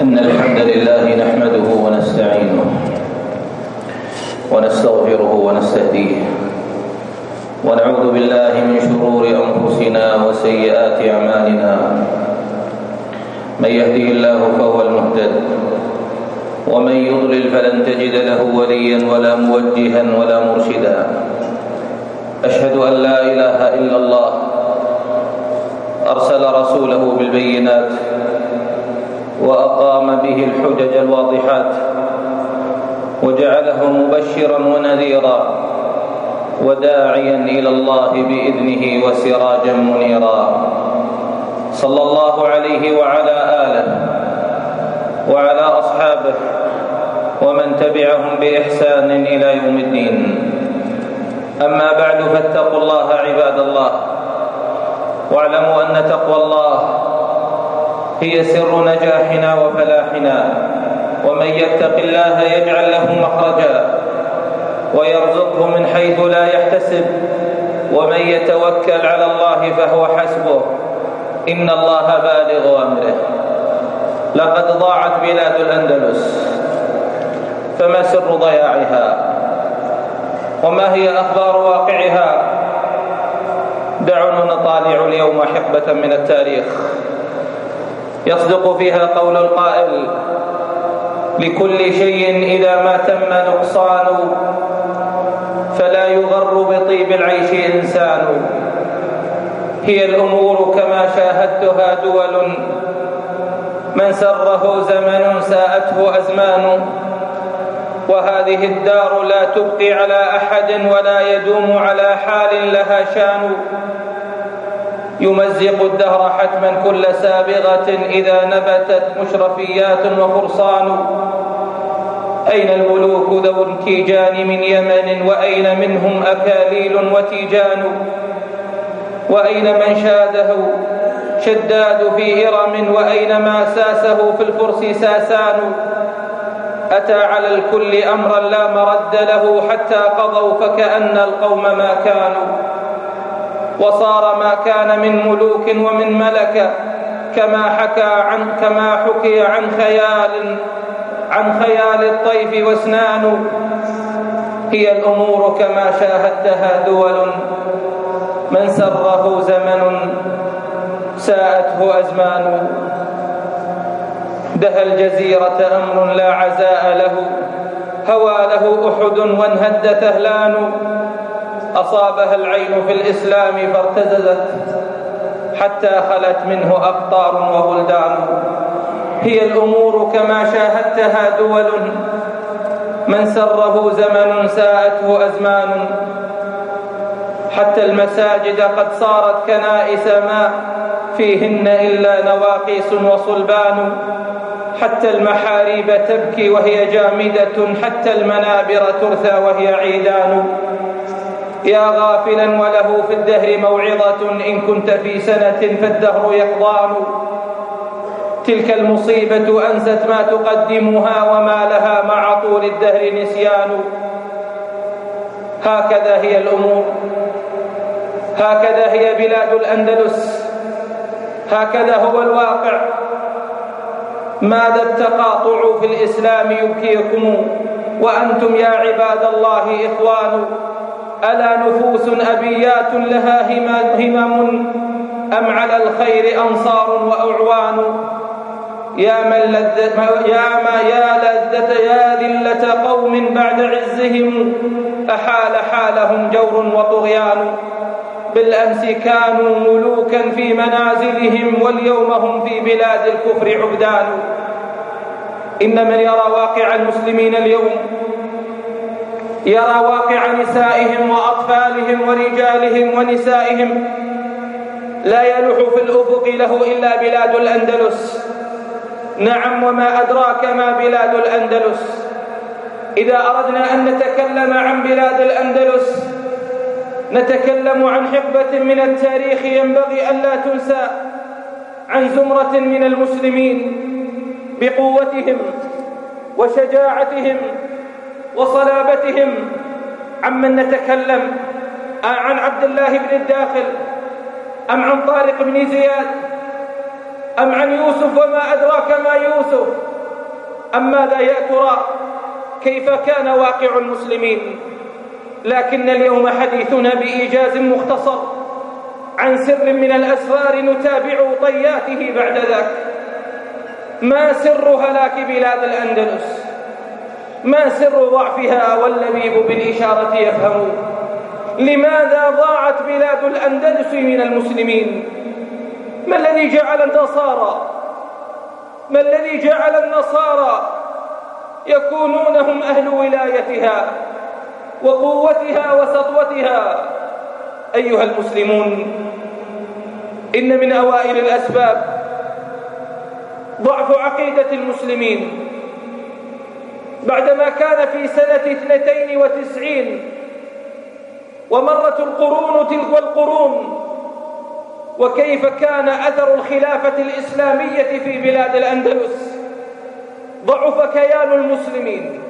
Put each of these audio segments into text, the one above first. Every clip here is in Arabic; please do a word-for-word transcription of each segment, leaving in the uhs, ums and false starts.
إن الحمد لله نحمده ونستعينه ونستغفره ونستهديه ونعوذ بالله من شرور أنفسنا وسيئات أعمالنا. من يهده الله فهو المهتد ومن يضلل فلن تجد له وليا ولا موجها ولا مرشدا. أشهد أن لا إله إلا الله أرسل رسوله بالبينات وأقام به الحجج الواضحات وجعله مبشرا ونذيرا وداعيا إلى الله بإذنه وسراجا منيرا. صلى الله عليه وعلى آله وعلى أصحابه ومن تبعهم بإحسان إلى يوم الدين. أما بعد فاتقوا الله عباد الله، واعلموا أن تقوى الله هي سر نجاحنا وفلاحنا. ومن يتق الله يجعل له مخرجا ويرزقه من حيث لا يحتسب، ومن يتوكل على الله فهو حسبه، إن الله بالغ أمره. لقد ضاعت بلاد الأندلس، فما سر ضياعها وما هي أخبار واقعها؟ دعونا نطالع اليوم حقبة من التاريخ يصدق فيها قول القائل: لكل شيء إذا ما تم نقصان فلا يغر بطيب العيش إنسان. هي الأمور كما شاهدتها دول، من سره زمن ساءته أزمان. وهذه الدار لا تبقي على أحد ولا يدوم على حال لها شان. يمزق الدهر حتما كل سابغة إذا نبتت مشرفيات وفرسان. أين الملوك ذو التيجان من يمن، وأين منهم أكاليل وتيجان؟ وأين من شاده شداد في إرم، وأين ما ساسه في الفرس ساسان؟ أتى على الكل أمرا لا مرد له حتى قضوا فكأن القوم ما كانوا. وصار ما كان من ملوك ومن ملكة كما حكى عن كما حكي عن خيال عن خيال الطيف واسنان. هي الأمور كما شاهدتها دول، من سره زمن ساءته أزمان. دهى الجزيرة أمر لا عزاء له، هوى له أحد وانهد ثهلان. أصابها العين في الإسلام فارتززت حتى خلت منه أقطار وبلدان. هي الأمور كما شاهدتها دول، من سره زمن ساءته أزمان. حتى المساجد قد صارت كنائس ما فيهن إلا نواقيس وصلبان. حتى المحاريب تبكي وهي جامدة، حتى المنابر ترثى وهي عيدان. يا غافلا وله في الدهر موعظة، إن كنت في سنة فالدهر يقضان. تلك المصيبة أنست ما تقدمها، وما لها مع طول الدهر نسيان. هكذا هي الأمور، هكذا هي بلاد الأندلس، هكذا هو الواقع. ماذا التقاطع في الإسلام يبكيكم وأنتم يا عباد الله إخوان؟ ألا نفوس أبيات لها همم، أم على الخير أنصار وأعوان؟ يا من لذة يا ما يا لذة يا ذلة قوم بعد عزهم، أحال حالهم جور وطغيان. بالأمس كانوا ملوكا في منازلهم، واليوم هم في بلاد الكفر عبدان. إن من يرى واقع المسلمين اليوم، يرى واقع نسائهم وأطفالهم ورجالهم ونسائهم، لا يلوح في الأفق له إلا بلاد الأندلس. نعم، وما أدراك ما بلاد الأندلس. إذا أردنا أن نتكلم عن بلاد الأندلس نتكلم عن حقبة من التاريخ ينبغي أن لا تنسى، عن زمرة من المسلمين بقوتهم وشجاعتهم وصلابتهم. عمن نتكلم؟ عن عبد الله بن الداخل، أم عن طارق بن زياد، أم عن يوسف وما أدراك ما يوسف، أم ماذا يا ترى كيف كان واقع المسلمين؟ لكن اليوم حديثنا بإيجاز مختصر عن سر من الأسرار نتابع طياته بعد ذاك. ما سر هلاك بلاد الأندلس؟ ما سر ضعفها واللبيب بالإشارة يفهم؟ لماذا ضاعت بلاد الأندلس من المسلمين؟ ما الذي جعل النصارى ما الذي جعل النصارى يكونون هم أهل ولايتها وقوتها وسطوتها؟ أيها المسلمون، إن من أوائل الأسباب ضعف عقيدة المسلمين بعدما كان في سنة اثنتين وتسعين ومرت القرون تلك القرون، وكيف كان أثر الخلافة الإسلامية في بلاد الأندلس. ضعف كيان المسلمين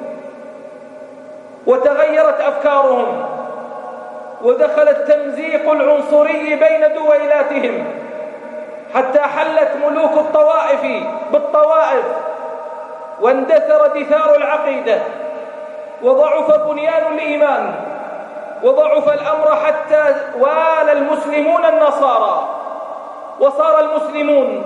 وتغيرت أفكارهم ودخل التمزيق العنصري بين دويلاتهم حتى حلت ملوك الطوائف بالطوائف واندثر دثار العقيدة وضعف بنيان الإيمان وضعف الأمر حتى والى المسلمون النصارى، وصار المسلمون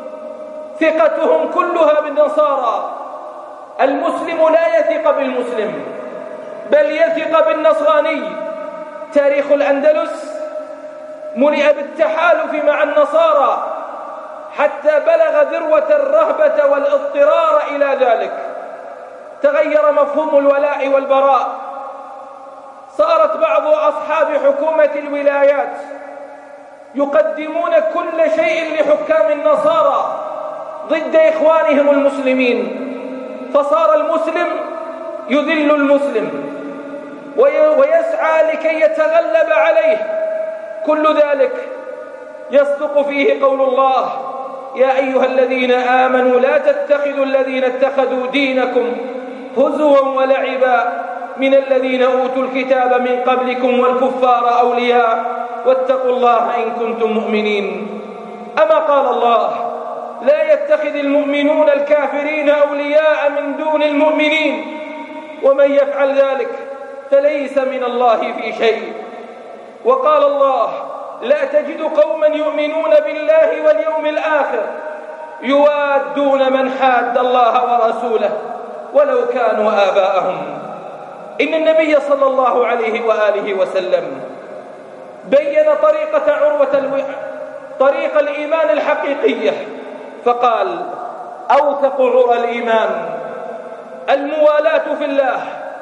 ثقتهم كلها بالنصارى. المسلم لا يثق بالمسلم بل يثق بالنصراني. تاريخ الأندلس ملئ بالتحالف مع النصارى حتى بلغ ذروة الرهبة والاضطرار إلى ذلك. تغير مفهوم الولاء والبراء، صارت بعض أصحاب حكومة الولايات يقدمون كل شيء لحكام النصارى ضد إخوانهم المسلمين، فصار المسلم يذل المسلم ويسعى لكي يتغلب عليه. كل ذلك يصدق فيه قول الله: يا أيها الذين آمنوا لا تتخذوا الذين اتخذوا دينكم هزوا ولعبا من الذين أوتوا الكتاب من قبلكم والكفار أولياء واتقوا الله إن كنتم مؤمنين. أما قال الله: لا يتخذ المؤمنون الكافرين أولياء من دون المؤمنين ومن يفعل ذلك فليس من الله في شيء. وقال الله: لا تجد قوما يؤمنون بالله واليوم الآخر يوادون من حاد الله ورسوله ولو كانوا آباءهم. إن النبي صلى الله عليه وآله وسلم بين طريقة عروة الو... طريق الإيمان الحقيقية، فقال: أوثق عرى الإيمان الموالاة في الله.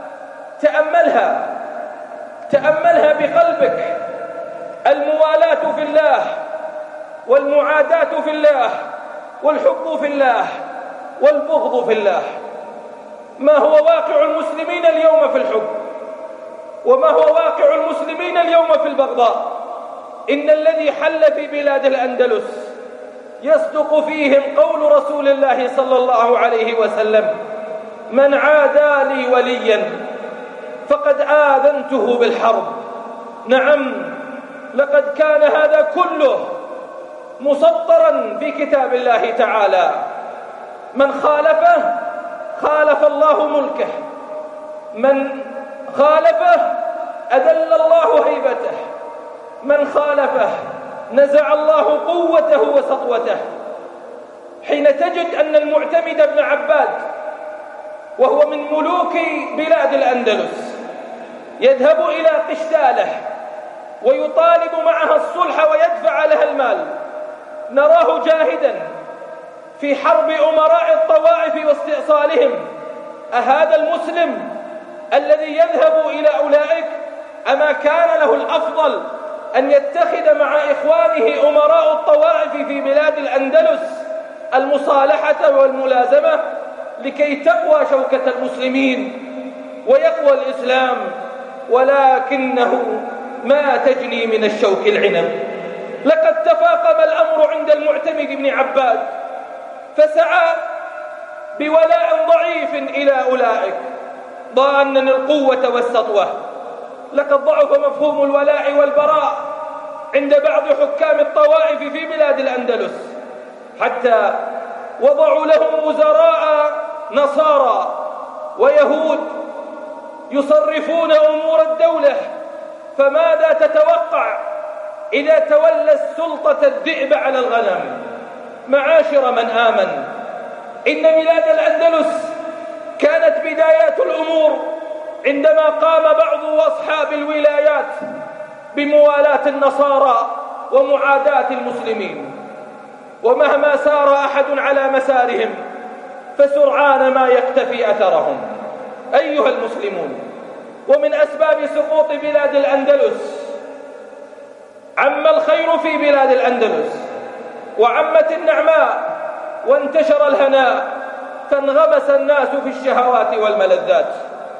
تأملها تأملها بقلبك. الموالاة في الله والمعاداة في الله والحب في الله والبغض في الله. ما هو واقع المسلمين اليوم في الحب؟ وما هو واقع المسلمين اليوم في البغضاء؟ إن الذي حل في بلاد الأندلس يصدق فيهم قول رسول الله صلى الله عليه وسلم: من عادى لي وليا فقد آذنته بالحرب. نعم، لقد كان هذا كله مسطرا في كتاب الله تعالى. من خالفه خالف الله ملكه، من خالفه أذل الله هيبته، من خالفه نزع الله قوته وسطوته. حين تجد أن المعتمد بن عباد وهو من ملوك بلاد الأندلس يذهب إلى قشتاله ويطالب معها الصلح ويدفع لها المال، نراه جاهدا في حرب أمراء الطوائف واستئصالهم. أهذا المسلم الذي يذهب إلى أولئك أما كان له الأفضل أن يتخذ مع إخوانه أمراء الطوائف في بلاد الأندلس المصالحة والملازمة لكي تقوى شوكة المسلمين ويقوى الإسلام؟ ولكنه ما تجني من الشوك العنب. لقد تفاقم الأمر عند المعتمد بن عباد فسعى بولاء ضعيف إلى أولئك ظانا القوة والسطوة. لقد ضعف مفهوم الولاء والبراء عند بعض حكام الطوائف في بلاد الأندلس حتى وضعوا لهم وزراء نصارى ويهود يصرفون أمور الدولة، فماذا تتوقع إذا تولى السلطة الذئب على الغنم؟ معاشر من آمن، إن بلاد الأندلس كانت بدايات الأمور عندما قام بعض أصحاب الولايات بموالاة النصارى ومعاداة المسلمين، ومهما سار أحد على مسارهم فسرعان ما يقتفي أثرهم. أيها المسلمون، ومن أسباب سقوط بلاد الأندلس عم الخير في بلاد الأندلس وعمت النعماء وانتشر الهناء، فانغمس الناس في الشهوات والملذات،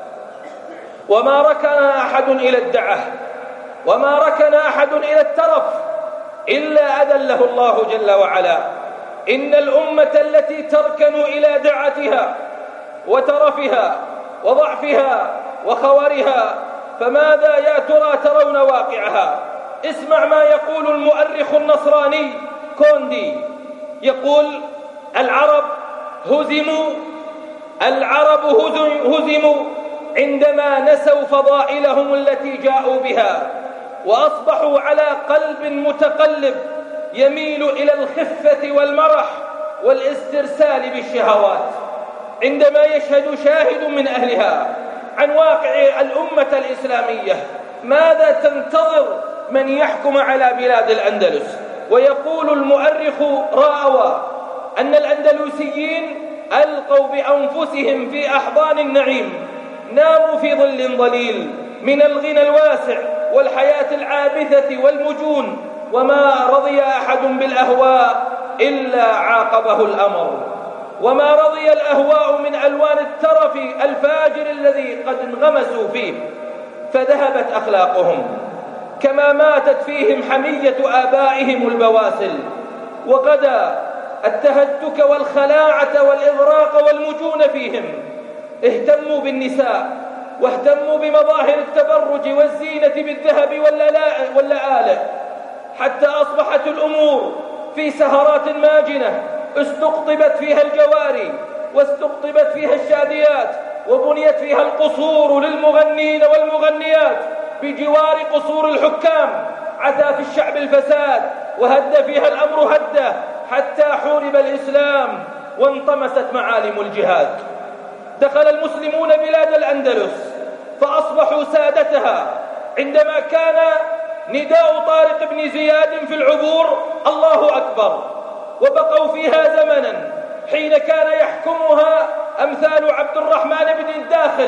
وما ركن أحد إلى الدعة وما ركن أحد إلى الترف إلا أذله الله جل وعلا. إن الأمة التي تركن إلى دعتها وترفها وضعفها وخورها فماذا يا ترى ترون واقعها؟ اسمع ما يقول المؤرخ النصراني كوندي، يقول: العرب هزموا العرب هزموا عندما نسوا فضائلهم التي جاءوا بها، وأصبحوا على قلب متقلب يميل إلى الخفة والمرح والاسترسال بالشهوات. عندما يشهد شاهد من أهلها عن واقع الأمة الإسلامية، ماذا تنتظر من يحكم على بلاد الأندلس؟ ويقول المؤرخ راوى أن الأندلسيين ألقوا بأنفسهم في أحضان النعيم، ناموا في ظل ظليل من الغنى الواسع والحياة العابثة والمجون، وما رضي أحد بالأهواء إلا عاقبه الأمر، وما رضي الأهواء من ألوان الترف الفاجر الذي قد انغمسوا فيه، فذهبت أخلاقهم كما ماتت فيهم حمية آبائهم البواسل، وغدا التهتك والخلاعة والإغراق والمجون فيهم. اهتموا بالنساء واهتموا بمظاهر التبرج والزينة بالذهب واللآلئ، حتى أصبحت الأمور في سهرات ماجنة استقطبت فيها الجواري واستقطبت فيها الشاديات وبنيت فيها القصور للمغنين والمغنيات بجوار قصور الحكام. عثى في الشعب الفساد وهد فيها الأمر هدة، حتى حورب الإسلام وانطمست معالم الجهاد. دخل المسلمون بلاد الأندلس فأصبحوا سادتها، عندما كان نداء طارق بن زياد في العبور الله أكبر، وبقوا فيها زمنا حين كان يحكمها أمثال عبد الرحمن بن الداخل.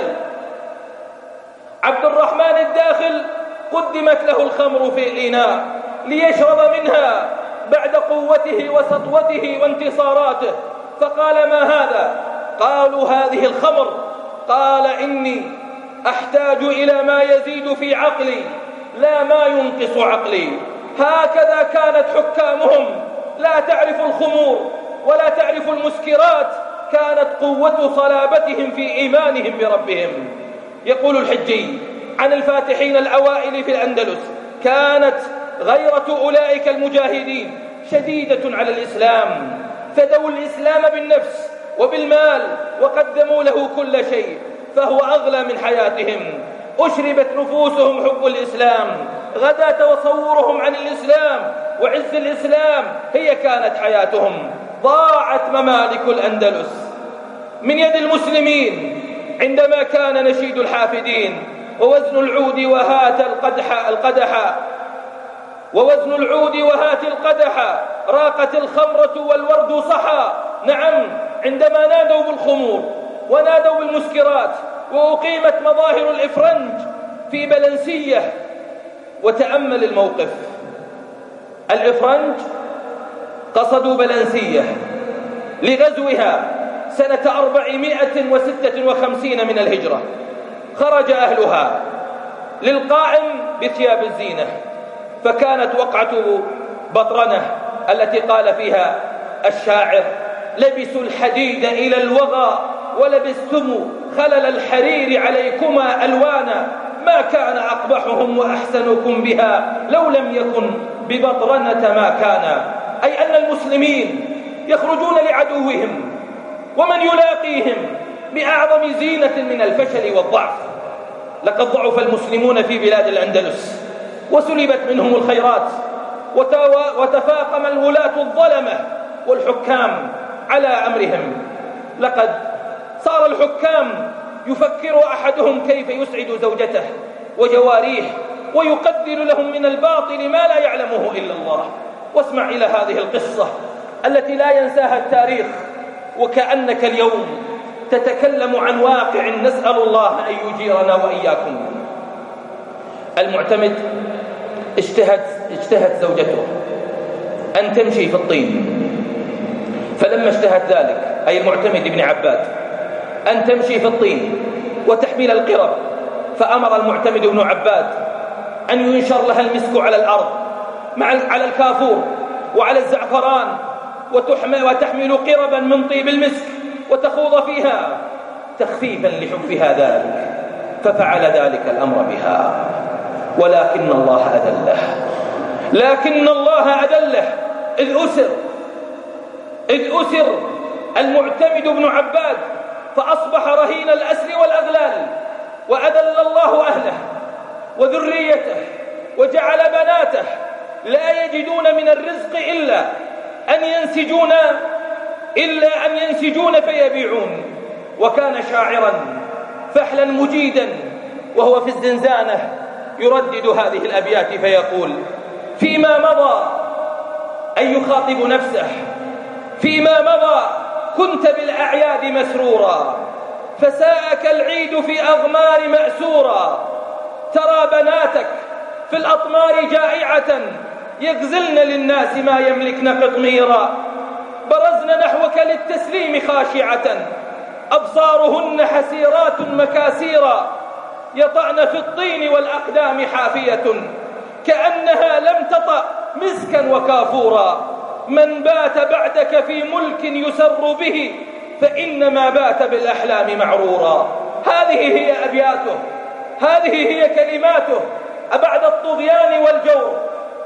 عبد الرحمن الداخل قدمت له الخمر في الإناء ليشرب منها بعد قوته وسطوته وانتصاراته، فقال: ما هذا؟ قالوا: هذه الخمر. قال: إني أحتاج إلى ما يزيد في عقلي لا ما ينقص عقلي. هكذا كانت حكامهم، لا تعرف الخمور ولا تعرف المسكرات، كانت قوة صلابتهم في إيمانهم بربهم. يقول الحجي عن الفاتحين الأوائل في الأندلس: كانت غيرة أولئك المجاهدين شديدة على الإسلام، فدوا الإسلام بالنفس وبالمال وقدموا له كل شيء، فهو أغلى من حياتهم. أشربت نفوسهم حب الإسلام، غدا تصورهم عن الإسلام وعز الإسلام هي كانت حياتهم. ضاعت ممالك الأندلس من يد المسلمين عندما كان نشيد الحافدين ووزن العود وهات القدح القدح ووزن العود وهات القدح راقت الخمرة والورد صحى. نعم، عندما نادوا بالخمور ونادوا بالمسكرات وأقيمت مظاهر الإفرنج في بلنسية. وتأمل الموقف، الإفرنج قصدوا بلنسية لغزوها سنة أربعمائة وستة وخمسين من الهجرة. خرج أهلها للقائم بثياب الزينة، فكانت وقعة بطرنة التي قال فيها الشاعر: لبسوا الحديد إلى الوغى ولبستم خلل الحرير عليكما ألوانا، ما كان أقبحهم وأحسنكم بها لو لم يكن ببطرنة ما كان. أي أن المسلمين يخرجون لعدوهم ومن يلاقيهم بأعظم زينة من الفشل والضعف. لقد ضعف المسلمون في بلاد الأندلس وسلبت منهم الخيرات، وتفاقم الولاة الظلمة والحكام على أمرهم. لقد صار الحكام يفكر أحدهم كيف يسعد زوجته وجواريه ويقدر لهم من الباطل ما لا يعلمه إلا الله. واسمع إلى هذه القصة التي لا ينساها التاريخ، وكأنك اليوم تتكلم عن واقع نسأل الله أن يجيرنا وإياكم. المعتمد اجتهد اجتهد زوجته أن تمشي في الطين، فلما اجتهد ذلك أي المعتمد بن عباد أن تمشي في الطين وتحمل القرب، فأمر المعتمد بن عباد أن ينشر لها المسك على الأرض مع على الكافور وعلى الزعفران، وتحمل, وتحمل قربا من طيب المسك وتخوض فيها تخفيفا لحبها ذلك، ففعل ذلك الأمر بها. ولكن الله أذله لكن الله أذله إذ أسر إذ أسر المعتمد بن عباد، فأصبح رهين الأسر والأغلال، وأذل الله أهله وذريته وجعل بناته لا يجدون من الرزق إلا أن ينسجون إلا أن ينسجون فيبيعون. وكان شاعرا فحلا مجيدا وهو في الزنزانة يردد هذه الأبيات فيقول: فيما مضى أي يخاطب نفسه فيما مضى كنت بالأعياد مسرورا، فساءك العيد في أغمار مأسورا، ترى بناتك في الأطمار جائعة يغزلن للناس ما يملكن قطميرا، برزن نحوك للتسليم خاشعة أبصارهن حسيرات مكاسيرا، يطعن في الطين والأقدام حافية كأنها لم تطأ مسكا وكافورا، من بات بعدك في ملك يسر به فإنما بات بالأحلام معرورا. هذه هي أبياته، هذه هي كلماته أبعد الطغيان والجور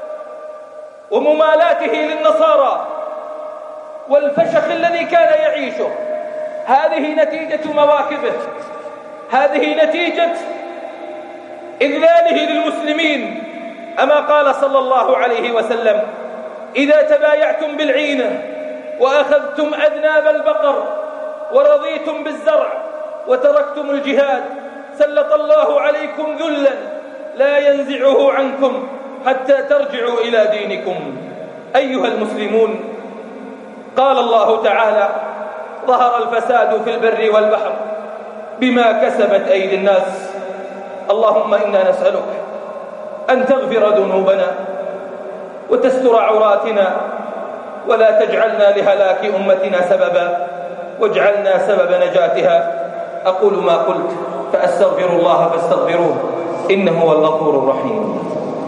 وممالاته للنصارى والفشخ الذي كان يعيشه. هذه نتيجة مواكبه، هذه نتيجة إذلاله للمسلمين. أما قال صلى الله عليه وسلم: إذا تبايعتم بالعينة وأخذتم أذناب البقر ورضيتم بالزرع وتركتم الجهاد سلط الله عليكم ذلا لا ينزعه عنكم حتى ترجعوا إلى دينكم. أيها المسلمون، قال الله تعالى: ظهر الفساد في البر والبحر بما كسبت أيدي الناس. اللهم إنا نسألك أن تغفر ذنوبنا وتستر عوراتنا، ولا تجعلنا لهلاك أمتنا سببا، واجعلنا سبب نجاتها. أقول ما قلت فأستغفر الله فاستغفروه إنه هو الغفور الرحيم.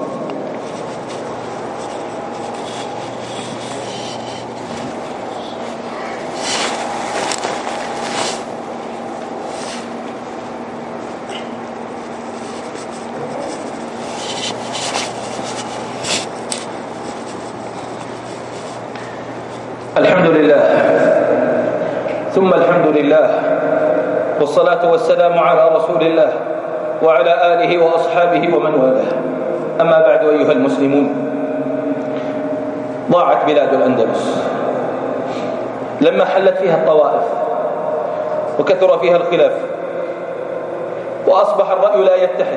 الحمد لله ثم الحمد لله، والصلاة والسلام على رسول الله وعلى آله وأصحابه ومن والاه. أما بعد، أيها المسلمون، ضاعت بلاد الأندلس لما حلت فيها الطوائف وكثر فيها الخلاف، وأصبح الرأي لا يتحد،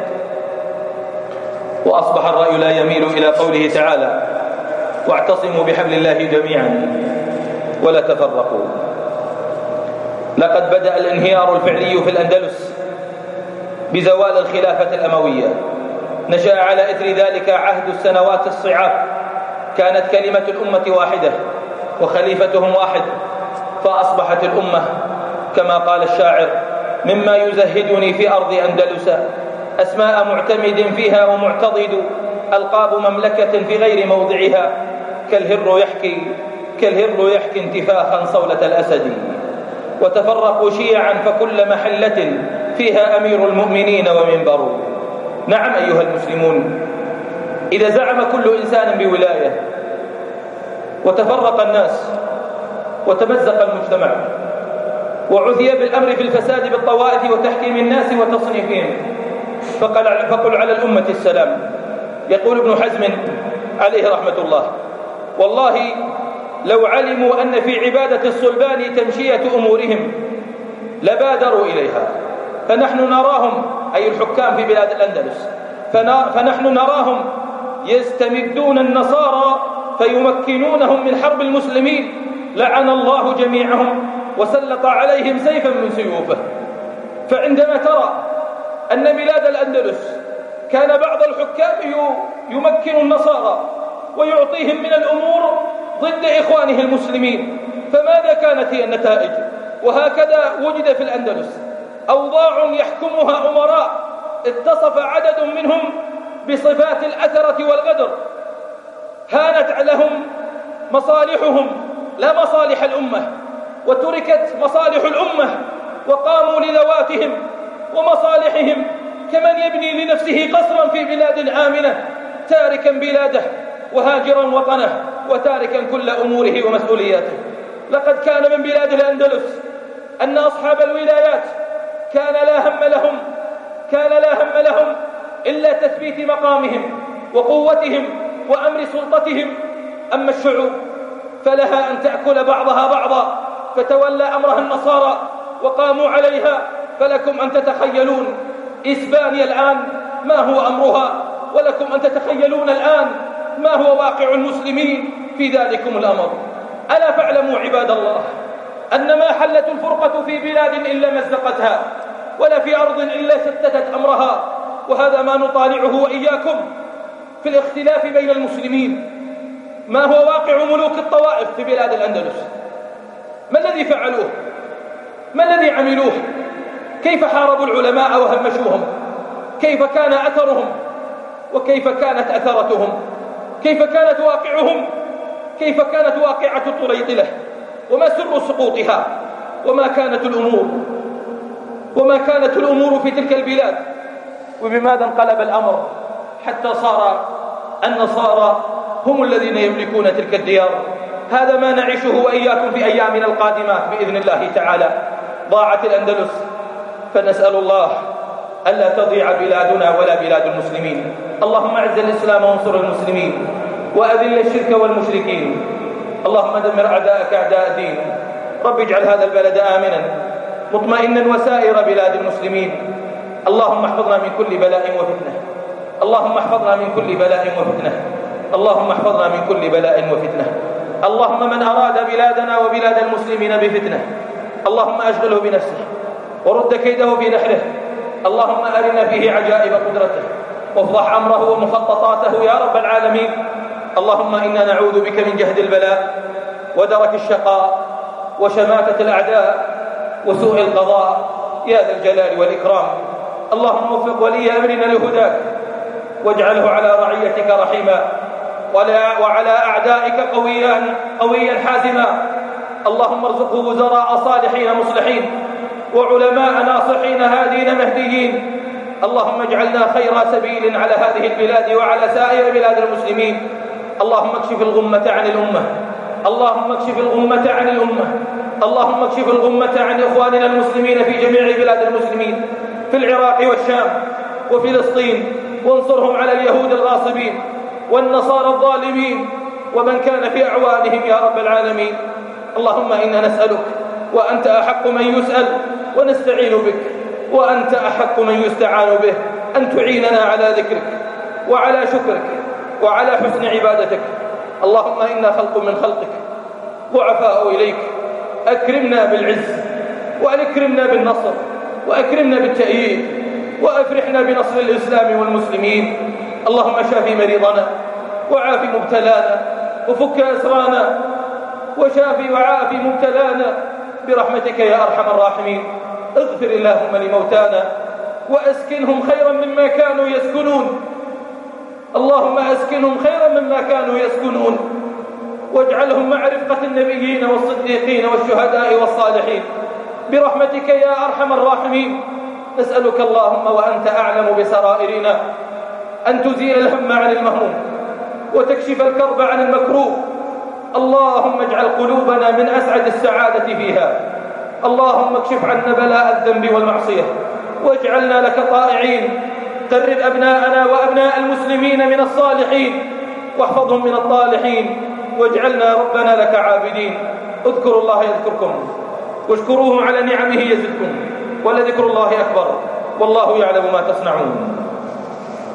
وأصبح الرأي لا يميل إلى قوله تعالى: واعتصموا بحبل الله جميعا ولا تفرقوا. لقد بدأ الانهيار الفعلي في الأندلس بزوال الخلافة الأموية. نشأ على إثر ذلك عهد السنوات الصعاب، كانت كلمة الأمة واحدة وخليفتهم واحد، فأصبحت الأمة كما قال الشاعر: مما يزهدني في أرض أندلس أسماء معتمد فيها ومعتضد، ألقاب مملكة في غير موضعها، كالهر يحكي كالهر يحكي انتفاخا صولة الأسد. وتفرقوا شيعا فكل محلة فيها أمير المؤمنين ومنبر. نعم أيها المسلمون، إذا زعم كل إنسان بولاية وتفرق الناس وتمزق المجتمع وعثي بالأمر في الفساد بالطوائف وتحكيم الناس وتصنيفهم، فقل, فقل على الأمة السلام. يقول ابن حزم عليه رحمة الله: والله لو علموا أن في عبادة الصلبان تمشية أمورهم لبادروا إليها، فنحن نراهم، أي الحكام في بلاد الأندلس، فنحن نراهم يستمدون النصارى فيمكنونهم من حرب المسلمين، لعن الله جميعهم وسلط عليهم سيفا من سيوفه. فعندما ترى أن بلاد الأندلس كان بعض الحكام يمكن النصارى ويعطيهم من الأمور ضد إخوانه المسلمين، فماذا كانت هي النتائج؟ وهكذا وجد في الأندلس أوضاع يحكمها أمراء اتصف عدد منهم بصفات الأثرة والغدر، هانت لهم مصالحهم لا مصالح الأمة، وتركت مصالح الأمة وقاموا لذواتهم ومصالحهم، كمن يبني لنفسه قصرا في بلاد آمنة تاركا بلاده وهاجرا وطنه وتاركا كل أموره ومسؤولياته. لقد كان من بلاد الأندلس أن أصحاب الولايات كان لا هم لهم كان لا هم لهم إلا تثبيت مقامهم وقوتهم وأمر سلطتهم. أما الشعوب فلها أن تأكل بعضها بعضا، فتولى أمرها النصارى وقاموا عليها. فلكم أن تتخيلون إسبانيا الآن ما هو أمرها، ولكم أن تتخيلون الآن ما هو واقع المسلمين في ذلكم الأمر. ألا فاعلموا عباد الله أن ما حلت الفرقة في بلاد إلا مزقتها، ولا في أرض إلا شتتت أمرها. وهذا ما نطالعه وإياكم في الاختلاف بين المسلمين. ما هو واقع ملوك الطوائف في بلاد الأندلس؟ ما الذي فعلوه؟ ما الذي عملوه؟ كيف حاربوا العلماء وهمشوهم؟ كيف كان أثرهم؟ وكيف كانت أثرتهم؟ كيف كانت واقعهم؟ كيف كانت واقعة الطليطلة؟ وما سر سقوطها؟ وما كانت الأمور وما كانت الأمور في تلك البلاد؟ وبماذا انقلب الأمر حتى صار النصارى هم الذين يملكون تلك الديار؟ هذا ما نعيشه وإياكم في أيامنا القادمات بإذن الله تعالى. ضاعت الأندلس، فنسأل الله ألا تضيع بلادنا ولا بلاد المسلمين. اللهم أعز الإسلام وانصر المسلمين، وأذل الشرك والمشركين. اللهم دمر أعداءك أعداء الدين. رب اجعل هذا البلد آمنا مطمئنا وسائر بلاد المسلمين. اللهم احفظنا من كل بلاء وفتنة. اللهم احفظنا من كل بلاء وفتنة. اللهم احفظنا من كل بلاء وفتنة. اللهم من أراد بلادنا وبلاد المسلمين بفتنة اللهم أشغله بنفسه ورد كيده في نحره. اللهم أرنا فيه عجائب قدرته وافضح أمره ومخططاته يا رب العالمين. اللهم إنا نعوذ بك من جهد البلاء ودرك الشقاء وشماتة الأعداء وسوء القضاء يا ذا الجلال والإكرام. اللهم وفق ولي أمرنا لهداك واجعله على رعيتك رحيما وعلى أعدائك قويا قويا حازما. اللهم ارزقه وزراء صالحين مصلحين وعلماء ناصحين هادين مهديين. اللهم اجعلنا خير سبيل على هذه البلاد وعلى سائر بلاد المسلمين. اللهم اكشف الغمة عن الأمة. اللهم اكشف الغمة عن الأمة. اللهم اكشف الغمة عن إخواننا المسلمين في جميع بلاد المسلمين في العراق والشام وفلسطين، وانصرهم على اليهود الغاصبين والنصارى الظالمين ومن كان في أعوانهم يا رب العالمين. اللهم إنا نسألك وأنت أحق من يسأل ونستعين بك وأنت أحق من يستعان به أن تعيننا على ذكرك وعلى شكرك وعلى حسن عبادتك. اللهم إنا خلق من خلقك ضعفاء إليك، أكرمنا بالعز وأكرمنا بالنصر وأكرمنا بالتأييد وأفرحنا بنصر الإسلام والمسلمين. اللهم شافي مريضنا وعافي مبتلانا وفك أسرانا وشافي وعافي مبتلانا برحمتك يا أرحم الراحمين. اغفر اللهم لموتانا وأسكنهم خيرا مما كانوا يسكنون. اللهم أسكنهم خيرا مما كانوا يسكنون واجعلهم مع رفقة النبيين والصديقين والشهداء والصالحين برحمتك يا أرحم الراحمين. نسألك اللهم وأنت أعلم بسرائرنا أن تزيل الهم عن المهموم وتكشف الكرب عن المكروب. اللهم اجعل قلوبنا من أسعد السعادة فيها اللهم اكشف عنا بلاء الذنب والمعصية واجعلنا لك طائعين. قرب أبناءنا وأبناء المسلمين من الصالحين واحفظهم من الطالحين، واجعلنا ربنا لك عابدين. اذكروا الله يذكركم واشكروه على نعمه يزدكم، ولذكر الله أكبر، والله يعلم ما تصنعون.